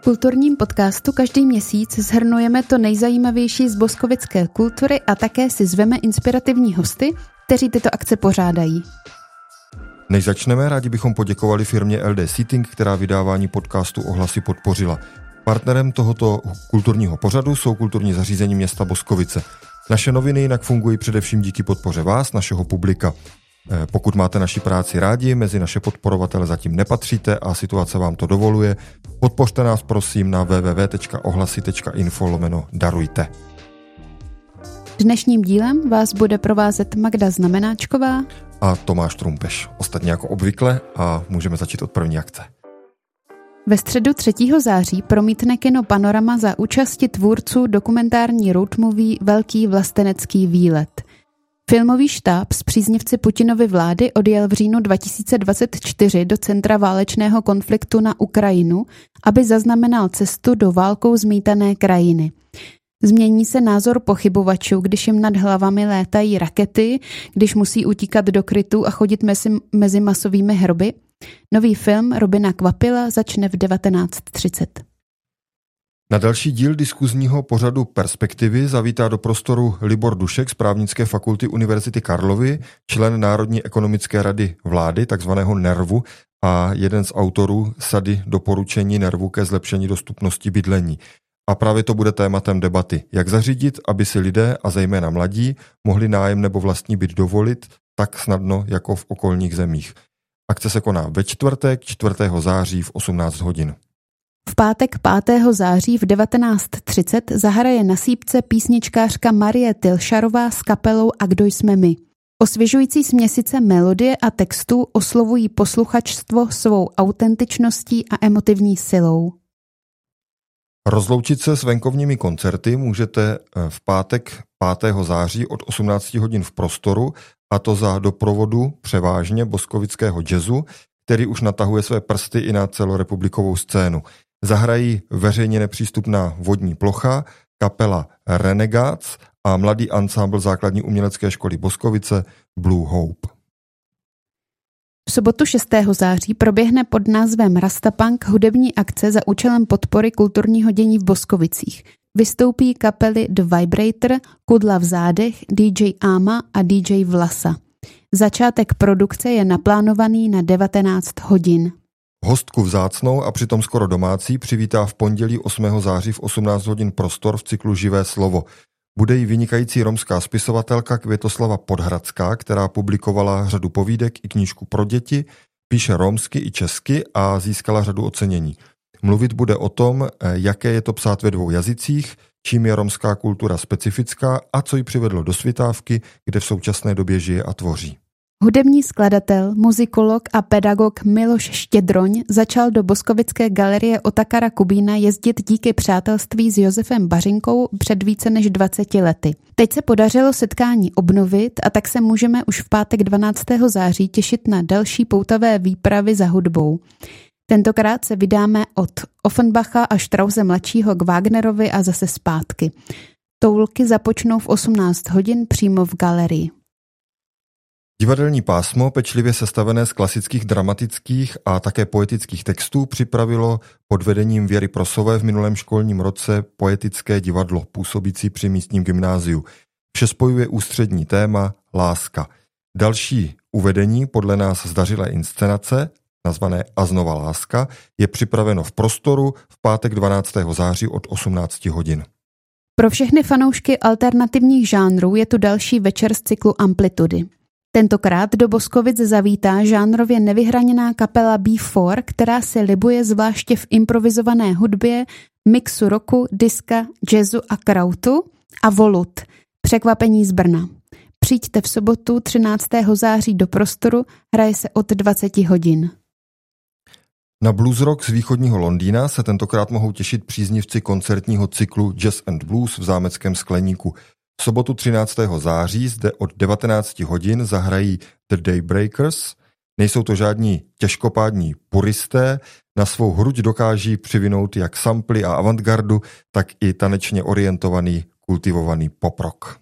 kulturním podcastu každý měsíc shrnujeme to nejzajímavější z boskovické kultury a také si zveme inspirativní hosty, kteří tyto akce pořádají. Než začneme, rádi bychom poděkovali firmě LD Seating, která vydávání podcastu Ohlasy podpořila. Partnerem tohoto kulturního pořadu jsou kulturní zařízení města Boskovice. Naše noviny jinak fungují především díky podpoře vás, našeho publika. Pokud máte naši práci rádi, mezi naše podporovatele zatím nepatříte a situace vám to dovoluje, podpořte nás prosím na www.ohlasy.info/darujte. Dnešním dílem vás bude provázet Magda Znamenáčková a Tomáš Trumpeš. Ostatně jako obvykle a můžeme začít od první akce. Ve středu 3. září promítne kino Panorama za účasti tvůrců dokumentární road movie Velký vlastenecký výlet. Filmový štáb s příznivci Putinovy vlády odjel v říjnu 2024 do centra válečného konfliktu na Ukrajinu, aby zaznamenal cestu do válkou zmítané krajiny. Změní se názor pochybovačů, když jim nad hlavami létají rakety, když musí utíkat do krytů a chodit mezi masovými hroby? Nový film Robina Kvapila začne v 19:30. Na další díl diskuzního pořadu Perspektivy zavítá do prostoru Libor Dušek z Právnické fakulty Univerzity Karlovy, člen Národní ekonomické rady vlády, takzvaného NERVu, a jeden z autorů sady doporučení NERVu ke zlepšení dostupnosti bydlení. A právě to bude tématem debaty. Jak zařídit, aby si lidé, a zejména mladí, mohli nájem nebo vlastní byt dovolit tak snadno jako v okolních zemích. Akce se koná ve čtvrtek 4. září v 18 hodin. V pátek 5. září v 19:30 zahraje na Sýpce písničkářka Marie Tilšarová s kapelou A kdo jsme my. Osvěžující směsice melodie a textů oslovují posluchačstvo svou autentičností a emotivní silou. Rozloučit se s venkovními koncerty můžete v pátek 5. září od 18 hodin v Prostoru, a to za doprovodu převážně boskovického jazzu, který už natahuje své prsty i na celorepublikovou scénu. Zahrají veřejně nepřístupná vodní plocha, kapela Renegades a mladý ansámbl základní umělecké školy Boskovice Blue Hope. V sobotu 6. září proběhne pod názvem Rastapunk hudební akce za účelem podpory kulturního dění v Boskovicích. Vystoupí kapely The Vibrator, Kudla v zádech, DJ Ama a DJ Vlasa. Začátek produkce je naplánovaný na 19 hodin. Hostku vzácnou a přitom skoro domácí přivítá v pondělí 8. září v 18 hodin Prostor v cyklu Živé slovo. Bude jí vynikající romská spisovatelka Květoslava Podhradská, která publikovala řadu povídek i knížku pro děti, píše romsky i česky a získala řadu ocenění. Mluvit bude o tom, jaké je to psát ve 2 jazycích, čím je romská kultura specifická a co ji přivedlo do Svitávky, kde v současné době žije a tvoří. Hudební skladatel, muzikolog a pedagog Miloš Štědroň začal do Boskovické galerie Otakara Kubína jezdit díky přátelství s Josefem Bařinkou před více než 20 lety. Teď se podařilo setkání obnovit a tak se můžeme už v pátek 12. září těšit na další poutavé výpravy za hudbou. Tentokrát se vydáme od Offenbacha a Strause mladšího k Wagnerovi a zase zpátky. Toulky započnou v 18 hodin přímo v galerii. Divadelní pásmo, pečlivě sestavené z klasických dramatických a také poetických textů, připravilo pod vedením Věry Prosové v minulém školním roce poetické divadlo, působící při místním gymnáziu. Vše spojuje ústřední téma láska. Další uvedení podle nás zdařilé inscenace, nazvané A znova láska, je připraveno v Prostoru v pátek 12. září od 18 hodin. Pro všechny fanoušky alternativních žánrů je tu další večer z cyklu Amplitudy. Tentokrát do Boskovic zavítá žánrově nevyhraněná kapela B4, která se libuje zvláště v improvizované hudbě, mixu rocku, diska, jazzu a krautu a Volut, překvapení z Brna. Přijďte v sobotu 13. září do Prostoru, hraje se od 20 hodin. Na blues rock z východního Londýna se tentokrát mohou těšit příznivci koncertního cyklu Jazz and Blues v Zámeckém Skleníku. V sobotu 13. září zde od 19 hodin zahrají The Daybreakers. Nejsou to žádní těžkopádní puristé, na svou hruď dokáží přivinout jak samply a avantgardu, tak i tanečně orientovaný, kultivovaný pop-rock.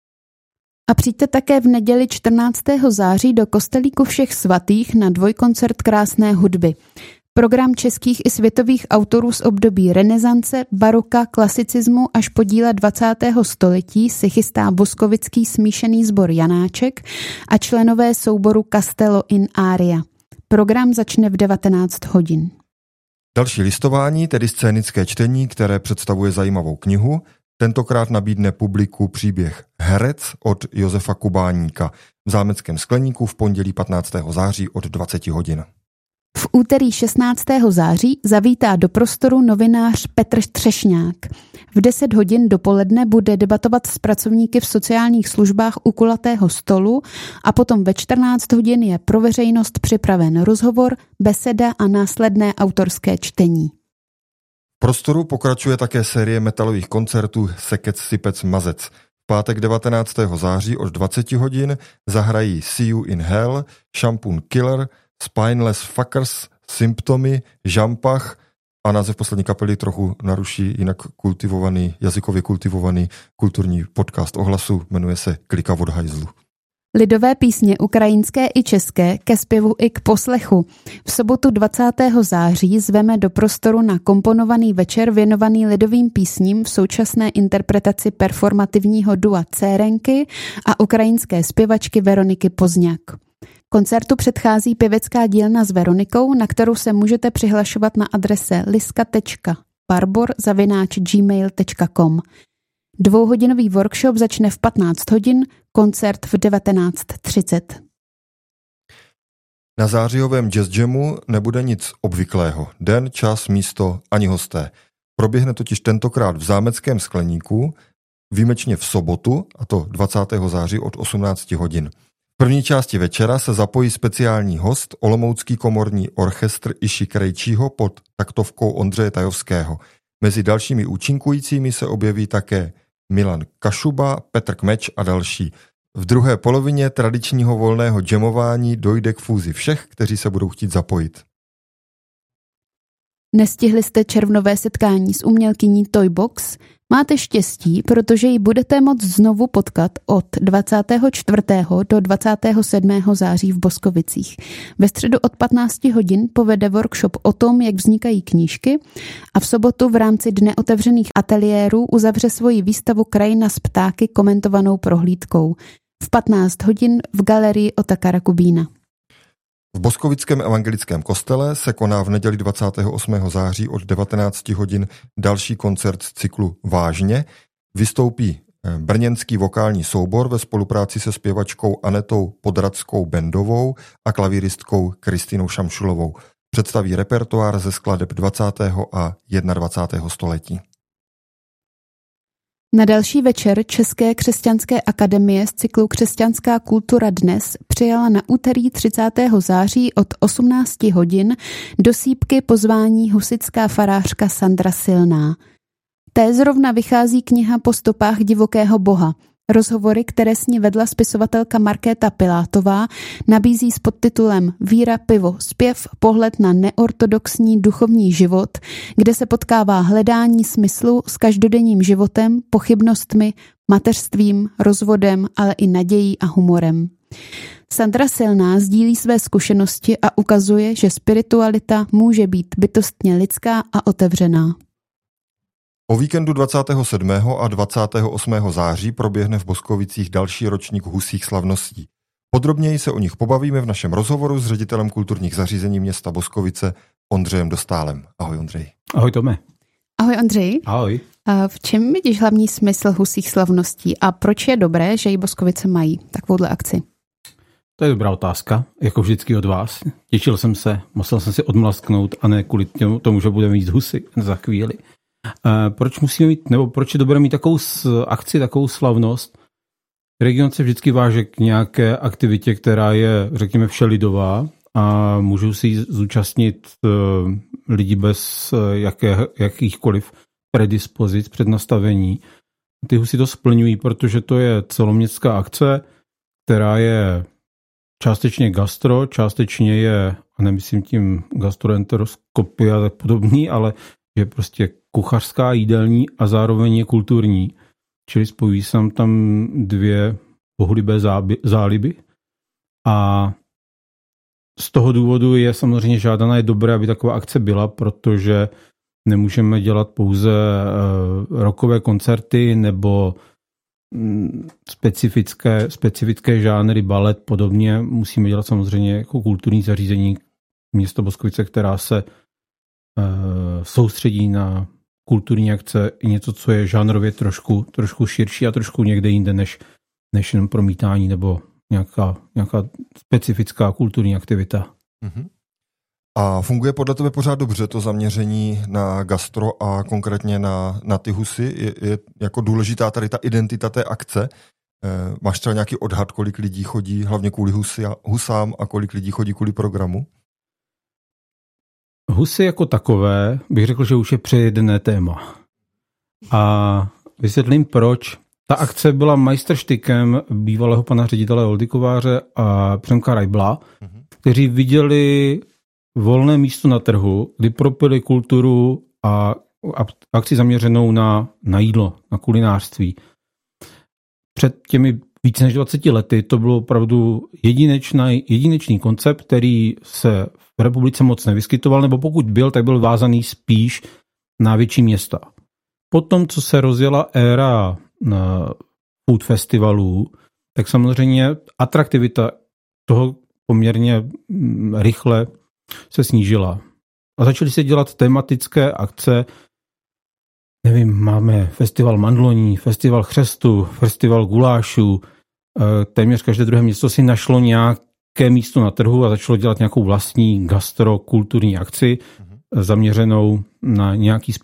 A přijďte také v neděli 14. září do Kostelíku všech svatých na dvojkoncert krásné hudby. Program českých i světových autorů z období renesance, baroka, klasicismu až po díla 20. století si chystá boskovický smíšený sbor Janáček a členové souboru Castello in Aria. Program začne v 19 hodin. Další listování, tedy scénické čtení, které představuje zajímavou knihu, tentokrát nabídne publiku příběh Herec od Josefa Kubáníka v Zámeckém skleníku v pondělí 15. září od 20 hodin. V úterý 16. září zavítá do prostoru novinář Petr Třešňák. V 10 hodin dopoledne bude debatovat s pracovníky v sociálních službách u kulatého stolu a potom ve 14 hodin je pro veřejnost připraven rozhovor, beseda a následné autorské čtení. V prostoru pokračuje také série metalových koncertů Sekec, Sipec, Mazec. V pátek 19. září od 20 hodin zahrají See You in Hell, Shampoo Killer, Spineless Fuckers, Symptomy, Žampach a název poslední kapely trochu naruší jinak jazykově kultivovaný kulturní podcast Ohlasu, jmenuje se Klika od hajzlu. Lidové písně ukrajinské i české ke zpěvu i k poslechu. V sobotu 20. září zveme do prostoru na komponovaný večer věnovaný lidovým písním v současné interpretaci performativního dua Cérenky a ukrajinské zpěvačky Veroniky Pozňák. Koncertu předchází pěvecká dílna s Veronikou, na kterou se můžete přihlašovat na adrese liska.barbor@gmail.com. 2hodinový workshop začne v 15 hodin, koncert v 19:30. Na zářijovém jazz jamu nebude nic obvyklého. Den, čas, místo ani hosté. Proběhne totiž tentokrát v Zámeckém skleníku, výjimečně v sobotu, a to 20. září od 18 hodin. V první části večera se zapojí speciální host, olomoucký komorní orchestr Iši Krejčího pod taktovkou Ondřeje Tajovského. Mezi dalšími účinkujícími se objeví také Milan Kašuba, Petr Kmeč a další. V druhé polovině tradičního volného jamování dojde k fúzi všech, kteří se budou chtít zapojit. Nestihli jste červnové setkání s umělkyní Toybox? Máte štěstí, protože ji budete moct znovu potkat od 24. do 27. září v Boskovicích. Ve středu od 15 hodin povede workshop o tom, jak vznikají knížky a v sobotu v rámci Dne otevřených ateliérů uzavře svoji výstavu Krajina s ptáky komentovanou prohlídkou. V 15 hodin v galerii Otakara Kubína. V Boskovickém evangelickém kostele se koná v neděli 28. září od 19 hodin další koncert z cyklu Vážně. Vystoupí brněnský vokální soubor ve spolupráci se zpěvačkou Anetou Podradskou Bendovou a klavíristkou Kristinou Šamšulovou. Představí repertoár ze skladeb 20. a 21. století. Na další večer České křesťanské akademie z cyklu Křesťanská kultura dnes přijala na úterý 30. září od 18 hodin do sýpky pozvání husitská farářka Sandra Silná. Té zrovna vychází kniha Po stopách divokého boha. Rozhovory, které s ní vedla spisovatelka Markéta Pilátová, nabízí s podtitulem Víra, pivo, zpěv, pohled na neortodoxní duchovní život, kde se potkává hledání smyslu s každodenním životem, pochybnostmi, mateřstvím, rozvodem, ale i nadějí a humorem. Sandra Silná sdílí své zkušenosti a ukazuje, že spiritualita může být bytostně lidská a otevřená. O víkendu 27. a 28. září proběhne v Boskovicích další ročník husích slavností. Podrobněji se o nich pobavíme v našem rozhovoru s ředitelem kulturních zařízení města Boskovice Ondřejem Dostálem. Ahoj Ondřej. Ahoj Tome. Ahoj Ondřej. Ahoj. A v čem vidíš hlavní smysl husích slavností a proč je dobré, že i Boskovice mají takovouhle akci? To je dobrá otázka, jako vždycky od vás. Těšil jsem se, musel jsem si odmlasknout a ne kvůli tomu, že budeme mít husy za chvíli. Proč musíme mít, nebo proč je dobré mít takovou akci, takovou slavnost? Region se vždycky váže k nějaké aktivitě, která je, řekněme, všelidová a můžou si zúčastnit lidi bez jakýchkoliv predispozic, přednastavení. Ty husy to splňují, protože to je celoměstská akce, která je částečně gastro, částečně je, a nemyslím tím gastroenteroskopie a tak podobný, ale je prostě kuchařská, jídelní a zároveň je kulturní. Čili spojují se tam dvě bohulibé záliby. A z toho důvodu je samozřejmě žádaná, je dobré, aby taková akce byla, protože nemůžeme dělat pouze rockové koncerty nebo specifické žánry, balet, podobně. Musíme dělat samozřejmě jako kulturní zařízení město Boskovice, která se soustředí na kulturní akce, i něco, co je žánrově trošku širší a trošku někde jinde, než jenom promítání nebo nějaká specifická kulturní aktivita. Mm-hmm. A funguje podle tebe pořád dobře to zaměření na gastro a konkrétně na ty husy? Je jako důležitá tady ta identita té akce? Máš třeba nějaký odhad, kolik lidí chodí hlavně kvůli husám a kolik lidí chodí kvůli programu? Husy jako takové, bych řekl, že už je přejedené téma. A vysvětlím proč. Ta akce byla majstrštykem bývalého pana ředitele Oldy Kováře a Přemka Rajbla, kteří viděli volné místo na trhu, kdy propili kulturu a akci zaměřenou na jídlo, na kulinářství. Před těmi více než 20 lety to bylo opravdu jedinečný koncept, který se v republice moc nevyskytoval, nebo pokud byl, tak byl vázaný spíš na větší města. Potom, co se rozjela éra food festivalů, tak samozřejmě atraktivita toho poměrně rychle se snížila. A začaly se dělat tematické akce. Nevím, máme festival mandloní, festival chřestu, festival gulášů. Téměř každé druhé město si našlo nějaké místo na trhu a začalo dělat nějakou vlastní gastrokulturní akci zaměřenou na nějakou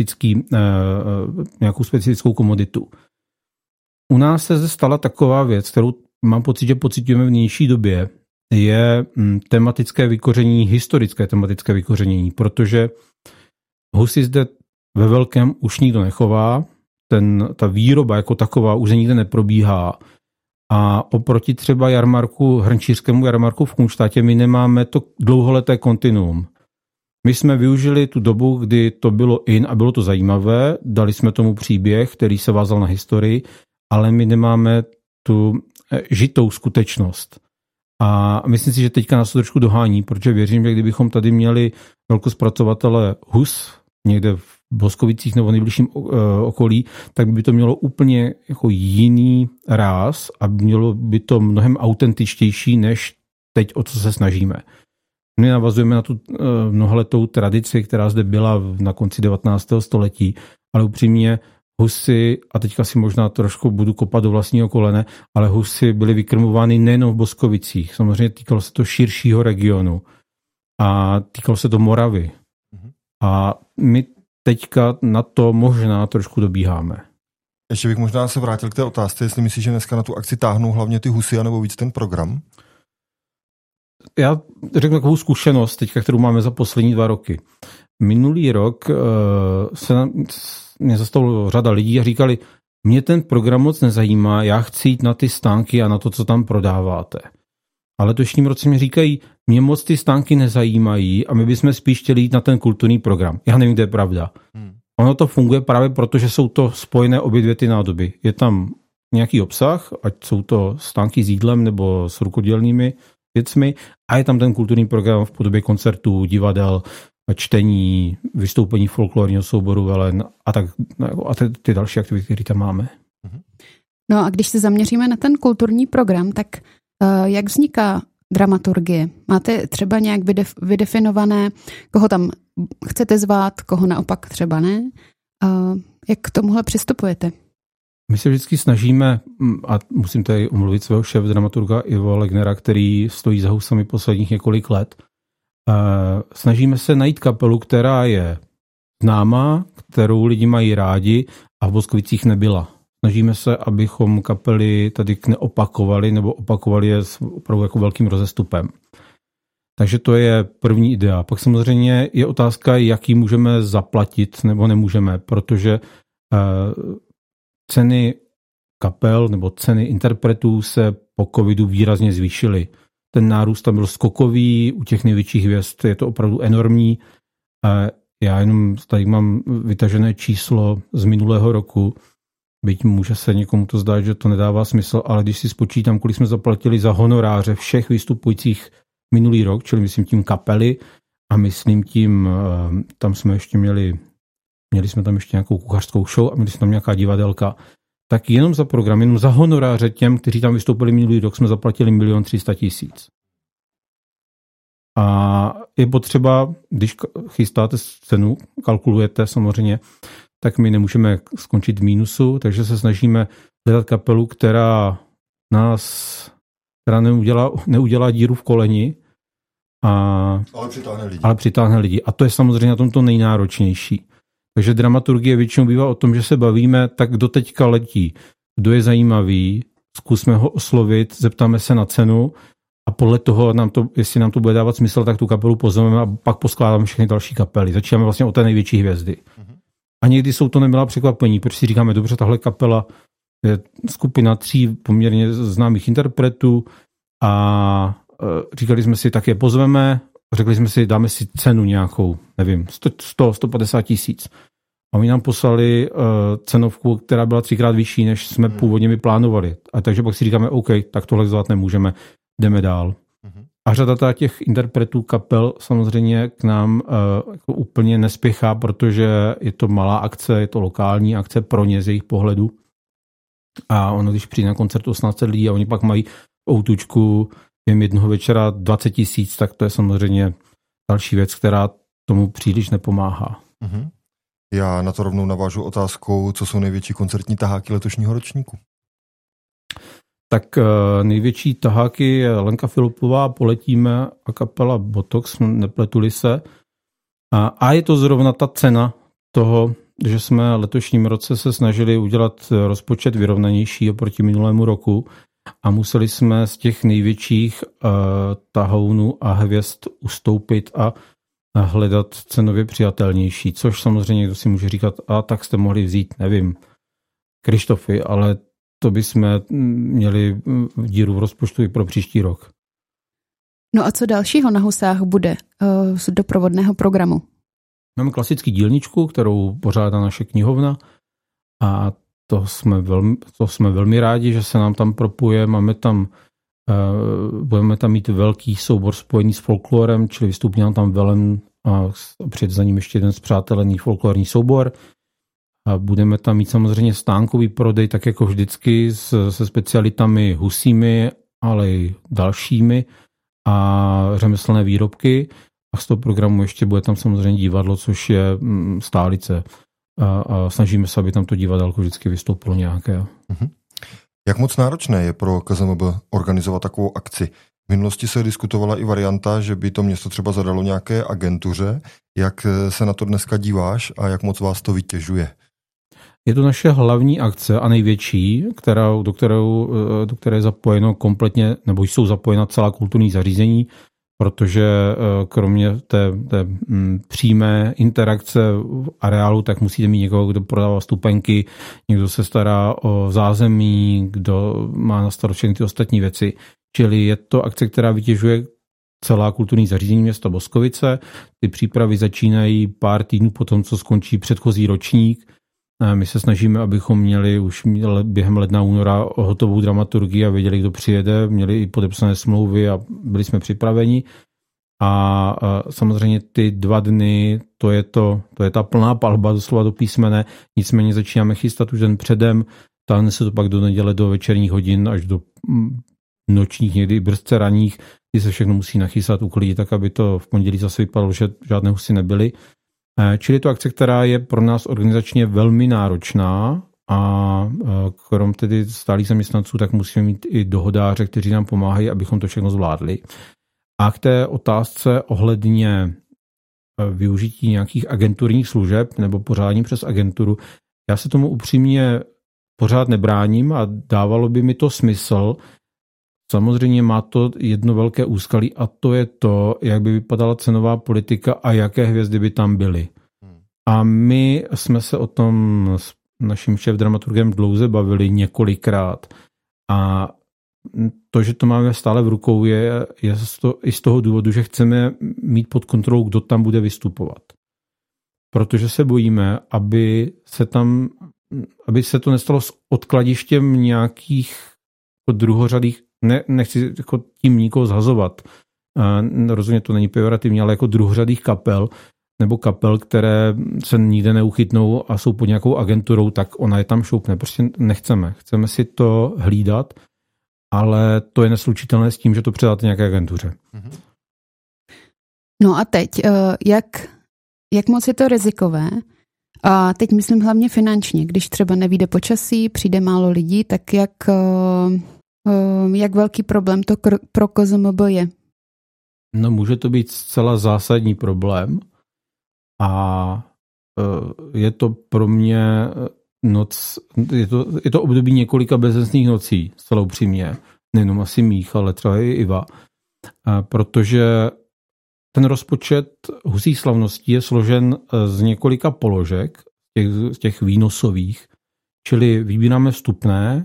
specifickou komoditu. U nás se stala taková věc, kterou mám pocit, že pociťujeme v nynější době, je tematické vykořenění, historické tematické vykořenění, protože husy zde ve velkém už nikdo nechová, ta výroba jako taková už nikde neprobíhá a oproti třeba hrnčířskému jarmarku v Kunštátě my nemáme to dlouholeté kontinuum. My jsme využili tu dobu, kdy to bylo in a bylo to zajímavé, dali jsme tomu příběh, který se vázal na historii, ale my nemáme tu žitou skutečnost. A myslím si, že teďka nás to trošku dohání, protože věřím, že kdybychom tady měli velkozpracovatele hus někde v Boskovicích nebo v nejbližším okolí, tak by to mělo úplně jako jiný ráz a mělo by to mnohem autentičtější, než teď, o co se snažíme. My navazujeme na tu mnohaletou tradici, která zde byla na konci 19. století, ale upřímně husy, a teďka si možná trošku budu kopat do vlastního kolene, ale husy byly vykrmovány nejen v Boskovicích. Samozřejmě týkalo se to širšího regionu a týkalo se to Moravy. A my teďka na to možná trošku dobíháme. Ještě bych možná se vrátil k té otázce, jestli myslíš, že dneska na tu akci táhnou hlavně ty husy, anebo víc ten program? Já řeknu takovou zkušenost, teďka, kterou máme za poslední 2 roky. Minulý rok mě zastavilo řada lidí a říkali, mě ten program moc nezajímá, já chci jít na ty stánky a na to, co tam prodáváte. Ale letošním roce mě říkají, mě moc ty stánky nezajímají a my bychom spíš chtěli jít na ten kulturní program. Já nevím, kde je pravda. Ono to funguje právě proto, že jsou to spojené obě dvě ty nádoby. Je tam nějaký obsah, ať jsou to stánky s jídlem nebo s rukodělnými věcmi a je tam ten kulturní program v podobě koncertů, divadel, čtení, vystoupení folklorního souboru Velen a ty další aktivity, které tam máme. No a když se zaměříme na ten kulturní program, tak jak vzniká dramaturgie? Máte třeba nějak vydefinované, koho tam chcete zvát, koho naopak třeba ne? Jak k tomuhle přistupujete? My se vždycky snažíme, a musím tady omluvit svého šéf-dramaturga Ivo Legnera, který stojí za husami posledních několik let, snažíme se najít kapelu, která je známá, kterou lidi mají rádi a v Boskovicích nebyla. Snažíme se, abychom kapely tady neopakovali nebo opakovali je s opravdu jako velkým rozestupem. Takže to je první idea. Pak samozřejmě je otázka, jaký můžeme zaplatit nebo nemůžeme, protože ceny kapel nebo ceny interpretů se po covidu výrazně zvýšily. Ten nárůst tam byl skokový, u těch největších hvězd je to opravdu enormní. Já jenom tady mám vytažené číslo z minulého roku, byť může se někomu to zdát, že to nedává smysl, ale když si spočítám, kolik jsme zaplatili za honoráře všech vystupujících minulý rok, čili myslím tím kapely a myslím tím, tam jsme ještě měli jsme tam ještě nějakou kuchařskou show a měli jsme tam nějaká divadelka, tak jenom za program, jenom za honoráře těm, kteří tam vystoupili minulý rok, jsme zaplatili 1 300 000. A je potřeba, když chystáte cenu, kalkulujete samozřejmě, tak my nemůžeme skončit v mínusu, takže se snažíme hledat kapelu, která neudělá díru v koleni, ale přitáhne lidi. A to je samozřejmě na tom to nejnáročnější. Takže dramaturgie většinou bývá o tom, že se bavíme, tak kdo teďka letí, kdo je zajímavý, zkusme ho oslovit, zeptáme se na cenu a podle toho, jestli nám to bude dávat smysl, tak tu kapelu pozveme a pak poskládáme všechny další kapely. Začínáme vlastně od té největší hvězdy. A někdy jsou to nemilá překvapení, protože si říkáme, dobře, tahle kapela je skupina 3 poměrně známých interpretů a říkali jsme si, tak je pozveme, řekli jsme si, dáme si cenu nějakou, nevím, 150 000. A oni nám poslali cenovku, která byla 3krát vyšší, než jsme původně my plánovali. A takže pak si říkáme, OK, tak tohle zvládat nemůžeme, jdeme dál. A řada těch interpretů kapel samozřejmě k nám jako úplně nespěchá, protože je to malá akce, je to lokální akce pro ně z jejich pohledu. A ono, když přijde na koncert 18 lidí a oni pak mají outučku jednoho večera 20 000, tak to je samozřejmě další věc, která tomu příliš nepomáhá. Já na to rovnou navážu otázkou, co jsou největší koncertní taháky letošního ročníku. Tak největší taháky je Lenka Filipová, Poletíme a kapela Botox, nepletuli se. A je to zrovna ta cena toho, že jsme letošním roce se snažili udělat rozpočet vyrovnanější oproti minulému roku a museli jsme z těch největších tahounů a hvězd ustoupit a hledat cenově přijatelnější, což samozřejmě někdo si může říkat, a tak jste mohli vzít, nevím, Krištofy, ale to bychom měli díru v rozpočtu i pro příští rok. No a co dalšího na Husách bude z doprovodného programu? Máme klasický dílničku, kterou pořádá naše knihovna a to jsme velmi rádi, že se nám tam propuje. Budeme tam mít velký soubor spojený s folklorem, čili vystoupí nám tam Velen a před za ním ještě jeden spřátelený folklorní soubor. A budeme tam mít samozřejmě stánkový prodej, tak jako vždycky se specialitami husími, ale i dalšími a řemeslné výrobky. A z toho programu ještě bude tam samozřejmě divadlo, což je stálice. A snažíme se, aby tam to divadelko vždycky vystoupilo nějaké. Jak moc náročné je pro KZMB organizovat takovou akci? V minulosti se diskutovala i varianta, že by to město třeba zadalo nějaké agentuře. Jak se na to dneska díváš a jak moc vás to vytěžuje? Je to naše hlavní akce a největší, do které je zapojeno kompletně, nebo jsou zapojena celá kulturní zařízení, protože kromě té přímé interakce v areálu, tak musíte mít někoho, kdo prodává vstupenky, někdo se stará o zázemí, kdo má na starost všechny ty ostatní věci. Čili je to akce, která vytěžuje celá kulturní zařízení města Boskovice. Ty přípravy začínají pár týdnů po tom, co skončí předchozí ročník. My se snažíme, abychom měli už během ledna, února hotovou dramaturgii a věděli, kdo přijede, měli i podepsané smlouvy a byli jsme připraveni. A samozřejmě ty 2 dny, to je ta plná palba doslova do písmene, nicméně začínáme chystat už den předem, táhne se to pak do neděle do večerních hodin až do nočních, někdy brzce ranních, kdy se všechno musí nachystat, uklidit, tak aby to v pondělí zase vypadalo, že žádné husy nebyly. Čili je to akce, která je pro nás organizačně velmi náročná a krom tedy stálých zaměstnanců, tak musíme mít i dohodáře, kteří nám pomáhají, abychom to všechno zvládli. A k té otázce ohledně využití nějakých agenturních služeb nebo pořádání přes agenturu, já se tomu upřímně pořád nebráním a dávalo by mi to smysl. Samozřejmě má to jedno velké úskalí a to je to, jak by vypadala cenová politika a jaké hvězdy by tam byly. A my jsme se o tom s naším šéfdramaturgem dlouze bavili několikrát a to, že to máme stále v rukou, je i z toho důvodu, že chceme mít pod kontrolou, kdo tam bude vystupovat. Protože se bojíme, aby se to nestalo s odkladištěm nějakých druhořadých, nechci jako tím nikoho zhazovat, rozhodně to není pejorativní, ale jako druhořadých kapel, nebo kapel, které se nikde neuchytnou a jsou pod nějakou agenturou, tak ona je tam šoupne. Prostě nechceme. Chceme si to hlídat, ale to je neslučitelné s tím, že to předáte nějaké agentuře. No a teď, jak moc je to rizikové? A teď myslím hlavně finančně. Když třeba nevyjde počasí, přijde málo lidí, tak jak velký problém to pro KZMB je? No, může to být zcela zásadní problém a je to pro mě noc, je to období několika bezesných nocí, zcela upřímně. Nejenom asi mých, ale třeba i Iva. Protože ten rozpočet Husích slavností je složen z několika položek, z těch výnosových, čili vybíráme vstupné,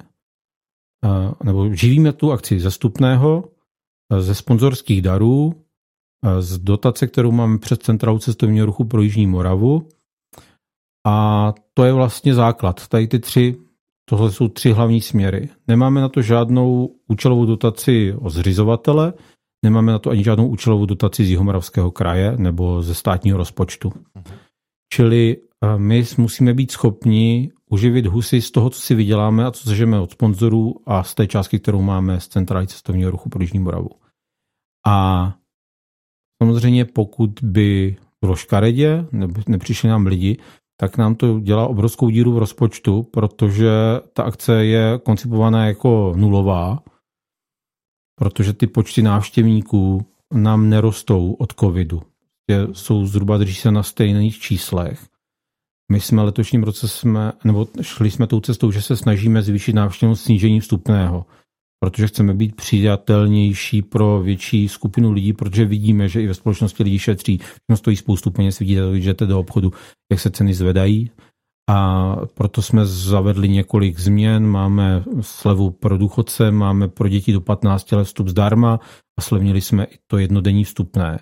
nebo živíme tu akci ze vstupného, ze sponzorských darů, z dotace, kterou máme přes Centrálu cestovního ruchu pro Jižní Moravu. A to je vlastně základ. Tady tohle jsou 3 hlavní směry. Nemáme na to žádnou účelovou dotaci od zřizovatele, nemáme na to ani žádnou účelovou dotaci z Jihomoravského kraje nebo ze státního rozpočtu. Čili my musíme být schopni uživit Husy z toho, co si vyděláme a co sežeme od sponzorů a z té částky, kterou máme z Centrály cestovního ruchu pro Jižní Moravu. A samozřejmě pokud by bylo škaredě, nebo nepřišli nám lidi, tak nám to dělá obrovskou díru v rozpočtu, protože ta akce je koncipovaná jako nulová, protože ty počty návštěvníků nám nerostou od covidu. Jsou zhruba, drží se na stejných číslech. My jsme letošním roce šli jsme tou cestou, že se snažíme zvýšit návštěvnost snížením vstupného, protože chceme být přijatelnější pro větší skupinu lidí, protože vidíme, že i ve společnosti lidi šetří, no stojí spoustu peněz, vidíte, že jdete do obchodu, jak se ceny zvedají. A proto jsme zavedli několik změn, máme slevu pro důchodce, máme pro děti do 15 let vstup zdarma a slevnili jsme i to jednodenní vstupné.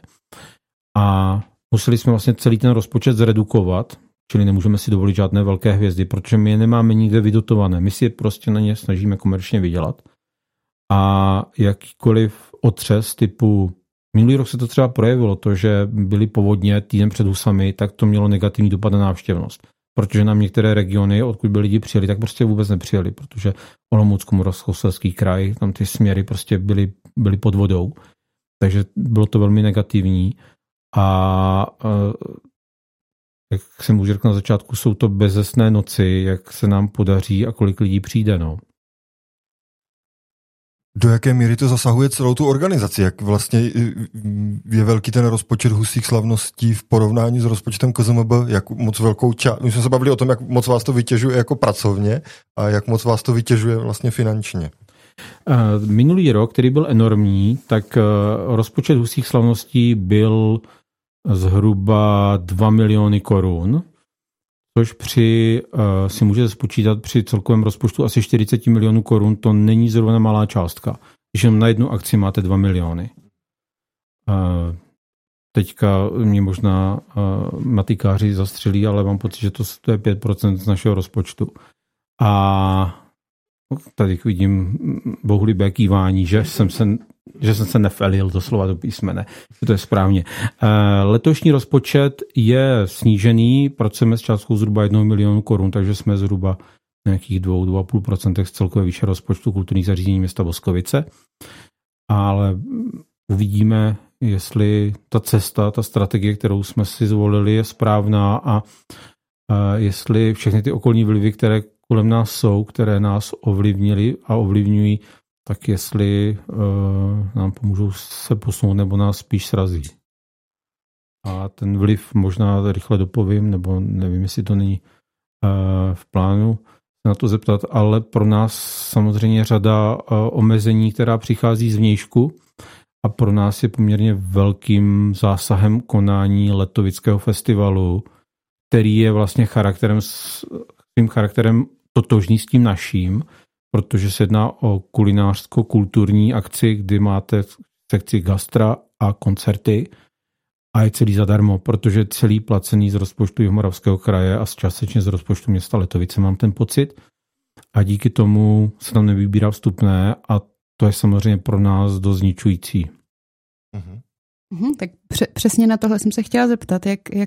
A museli jsme vlastně celý ten rozpočet zredukovat, čili nemůžeme si dovolit žádné velké hvězdy, protože my je nemáme nikde vydotované. My si je prostě na ně snažíme komerčně vydělat. A jakýkoliv otřes typu, minulý rok se to třeba projevilo, to, že byly povodně týden před Husami, tak to mělo negativní dopad na návštěvnost. Protože nám některé regiony, odkud by lidi přijeli, tak prostě vůbec nepřijeli, protože Olomoucko, Moravskoslezský kraj, tam ty směry prostě byly pod vodou. Takže bylo to velmi negativní. A jak jsem už řekl na začátku, jsou to bezesné noci, jak se nám podaří a kolik lidí přijde. No. Do jaké míry to zasahuje celou tu organizaci? Jak vlastně je velký ten rozpočet Husích slavností v porovnání s rozpočtem KZMB? Jak moc velkou část? My jsme se bavili o tom, jak moc vás to vytěžuje jako pracovně a jak moc vás to vytěžuje vlastně finančně. Minulý rok, který byl enormní, tak rozpočet Husích slavností byl zhruba 2 miliony korun, což si můžete spočítat při celkovém rozpočtu asi 40 milionů korun, to není zrovna malá částka. Když jenom na jednu akci máte 2 miliony. Teďka mě možná matikáři zastřelí, ale mám pocit, že to je 5% z našeho rozpočtu. A tady vidím bohulibé kývání, že jsem se nefelil doslova do písmene. To je správně. Letošní rozpočet je snížený, pracujeme s částkou zhruba 1 milionu korun, takže jsme zhruba nějakých 2,5% z celkové výše rozpočtu kulturních zařízení města Boskovice. Ale uvidíme, jestli ta cesta, ta strategie, kterou jsme si zvolili, je správná a jestli všechny ty okolní vlivy, které kolem nás jsou, které nás ovlivnili a ovlivňují, tak jestli nám pomůžou se posunout nebo nás spíš srazí. A ten vliv možná rychle dopovím, nebo nevím, jestli to není v plánu na to zeptat, ale pro nás samozřejmě řada omezení, která přichází zvnějšku a pro nás je poměrně velkým zásahem konání Letovického festivalu, který je vlastně svým charakterem totožný s tím naším, protože se jedná o kulinářsko-kulturní akci, kdy máte sekci gastra a koncerty a je celý zadarmo, protože celý placený z rozpočtu Jihomoravského kraje a částečně z rozpočtu města Letovice, mám ten pocit. A díky tomu se tam nevybírá vstupné a to je samozřejmě pro nás dost zničující. Tak přesně na tohle jsem se chtěla zeptat,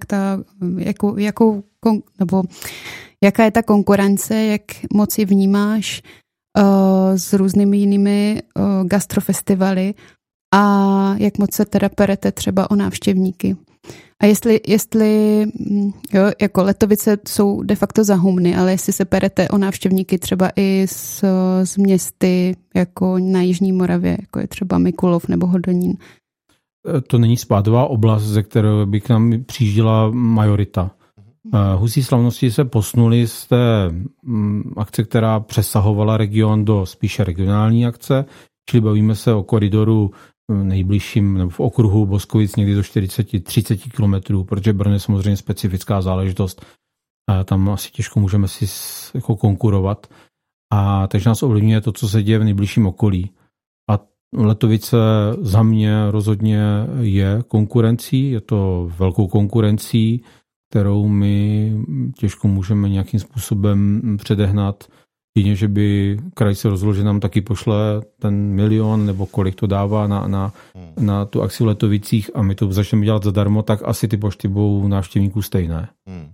jaká je ta konkurence, jak moc ji vnímáš s různými jinými gastrofestivaly a jak moc se teda perete třeba o návštěvníky. A jestli jako Letovice jsou de facto za humny, ale jestli se perete o návštěvníky třeba i z městy jako na Jižní Moravě, jako je třeba Mikulov nebo Hodonín. To není spádová oblast, ze které by k nám přijížděla majorita. Husí slavnosti se posunuli z té akce, která přesahovala region, do spíše regionální akce, čili bavíme se o koridoru nejbližším nebo v okruhu Boskovic někdy do 40-30 kilometrů, protože Brno je samozřejmě specifická záležitost. Tam asi těžko můžeme si jako konkurovat. A takže nás ovlivňuje to, co se děje v nejbližším okolí. A Letovice za mě rozhodně je konkurencí, je to velkou konkurencí, kterou my těžko můžeme nějakým způsobem předehnat. Jedině, že by kraj se rozhodl, že nám taky pošle ten 1 milion nebo kolik to dává na tu akci v Letovicích a my to začneme dělat zadarmo, tak asi ty počty budou návštěvníků stejné.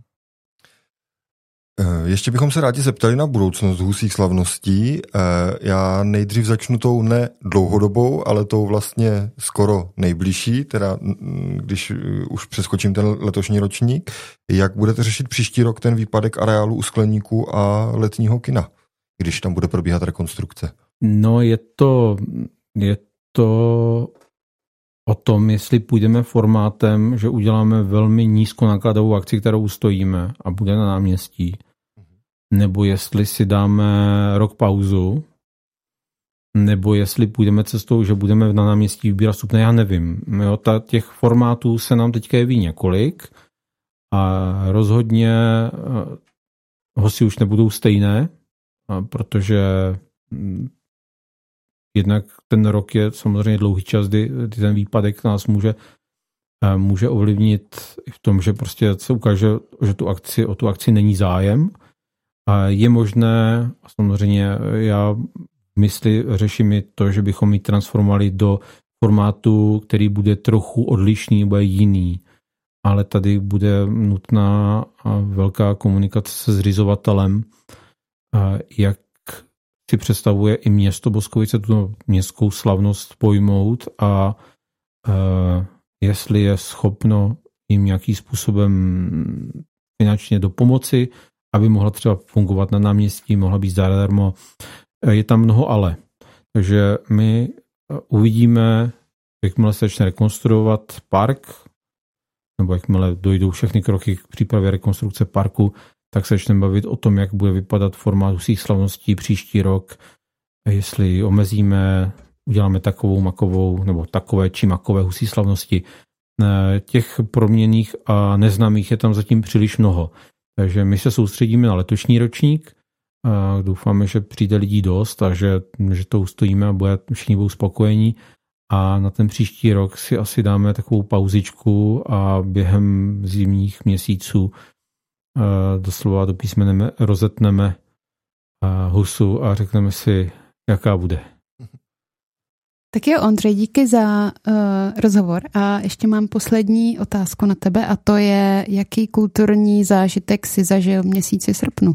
Ještě bychom se rádi zeptali na budoucnost husích slavností. Já nejdřív začnu tou ne dlouhodobou, ale tou vlastně skoro nejbližší, teda když už přeskočím ten letošní ročník. Jak budete řešit příští rok ten výpadek areálu u Skleníku a letního kina, když tam bude probíhat rekonstrukce? No je to o tom, jestli půjdeme formátem, že uděláme velmi nízkonákladovou akci, kterou ustojíme a bude na náměstí, nebo jestli si dáme rok pauzu, nebo jestli půjdeme cestou, že budeme na náměstí vybírat vstupné, já nevím. Těch formátů se nám teďka jeví několik a rozhodně hosti už nebudou stejné, protože jednak ten rok je samozřejmě dlouhý čas, kdy ten výpadek nás může ovlivnit v tom, že prostě se ukáže, že o tu akci není zájem. A je možné, samozřejmě já v mysli řeším i to, že bychom ji transformovali do formátu, který bude trochu odlišný, bude jiný. Ale tady bude nutná velká komunikace se zřizovatelem, jak si představuje i město Boskovice tu městskou slavnost pojmout a jestli je schopno jim nějakým způsobem finančně dopomoci, aby mohla třeba fungovat na náměstí, mohla být zadarmo. Je tam mnoho ale. Takže my uvidíme, jakmile se začne rekonstruovat park, nebo jakmile dojdou všechny kroky k přípravě rekonstrukce parku, tak se začneme bavit o tom, jak bude vypadat formát husích slavností příští rok, jestli omezíme, uděláme takovou makovou, nebo takové či makové husí slavnosti. Těch proměnných a neznámých je tam zatím příliš mnoho. Takže my se soustředíme na letošní ročník. Doufáme, že přijde lidí dost a že to ustojíme a všichni budou spokojení. A na ten příští rok si asi dáme takovou pauzičku a během zimních měsíců doslova do písmene rozetneme husu a řekneme si, jaká bude. Tak jo, Ondřej, díky za rozhovor a ještě mám poslední otázku na tebe a to je, jaký kulturní zážitek si zažil v měsíci srpnu?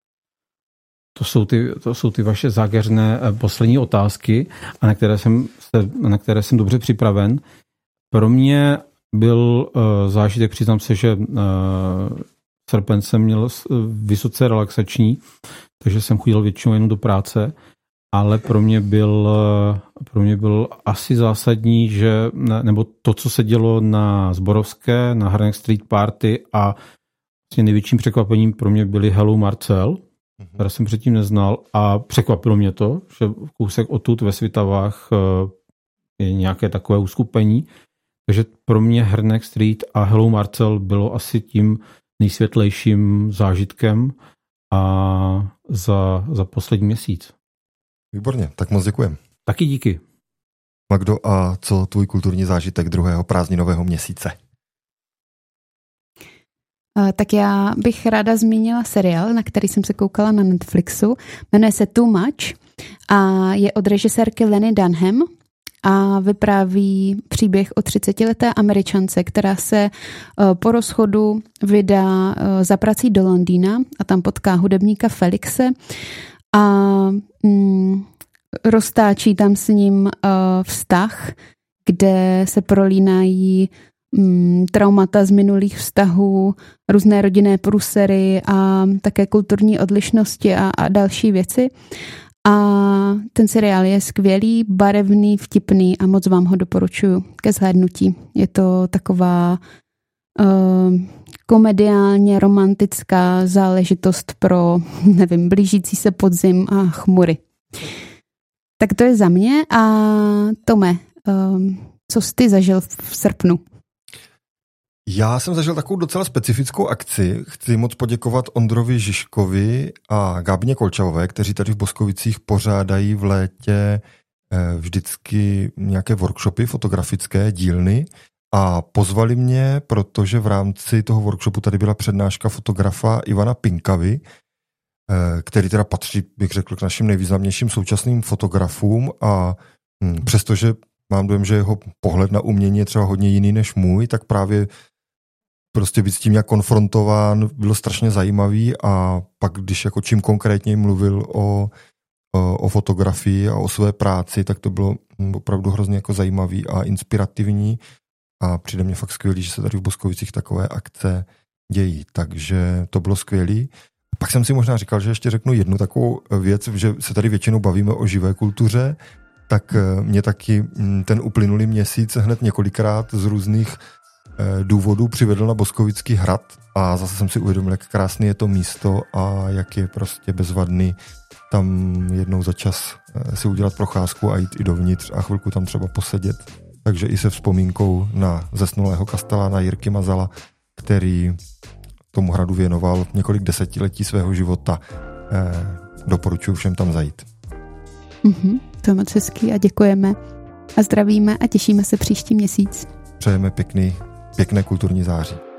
To jsou ty vaše zákeřné poslední otázky, a na které jsem dobře připraven. Pro mě byl zážitek, přiznám se, že srpen jsem měl vysoce relaxační, takže jsem chodil většinou jenom do práce, ale pro mě byl asi zásadní, nebo to, co se dělo na Zborovské, na Hrnek Street Party a vlastně největším překvapením pro mě byly Hello Marcel, které jsem předtím neznal a překvapilo mě to, že kousek odtud ve Svitavách je nějaké takové uskupení. Takže pro mě Hrnek Street a Hello Marcel bylo asi tím nejsvětlejším zážitkem a za poslední měsíc. Výborně, tak moc děkujem. Taky díky. Magdo, a co tvůj kulturní zážitek druhého prázdninového měsíce? Tak já bych ráda zmínila seriál, na který jsem se koukala na Netflixu. Jmenuje se Too Much a je od režisérky Lenny Dunham a vypráví příběh o 30leté Američance, která se po rozchodu vydá za prací do Londýna a tam potká hudebníka Felixe a roztáčí tam s ním vztah, kde se prolínají traumata z minulých vztahů, různé rodinné průsery a také kulturní odlišnosti a další věci. A ten seriál je skvělý, barevný, vtipný a moc vám ho doporučuji ke zhlédnutí. Je to taková komediálně romantická záležitost pro, nevím, blížící se podzim a chmury. Tak to je za mě a Tome, co jsi ty zažil v srpnu? Já jsem zažil takovou docela specifickou akci. Chci moc poděkovat Ondrovi Žižkovi a Gábině Kolčavové, kteří tady v Boskovicích pořádají v létě vždycky nějaké workshopy fotografické, dílny a pozvali mě, protože v rámci toho workshopu tady byla přednáška fotografa Ivana Pinkavy, který teda patří, bych řekl, k našim nejvýznamnějším současným fotografům a přestože mám dojem, že jeho pohled na umění je třeba hodně jiný než můj, tak právě prostě být s tím nějak konfrontován bylo strašně zajímavý a pak, když jako čím konkrétněji mluvil o fotografii a o své práci, tak to bylo opravdu hrozně jako zajímavý a inspirativní a přijde mně fakt skvělý, že se tady v Boskovicích takové akce dějí, takže to bylo skvělý. Pak jsem si možná říkal, že ještě řeknu jednu takovou věc, že se tady většinou bavíme o živé kultuře, tak mě taky ten uplynulý měsíc hned několikrát z různých důvodů přivedl na Boskovický hrad a zase jsem si uvědomil, jak krásný je to místo a jak je prostě bezvadný tam jednou za čas si udělat procházku a jít i dovnitř a chvilku tam třeba posedět. Takže i se vzpomínkou na zesnulého kastelána Jirky Mazala, který tomu hradu věnoval několik desetiletí svého života. Doporučuji všem tam zajít. To je moc hezký a děkujeme a zdravíme a těšíme se příští měsíc. Přejeme pěkné kulturní září.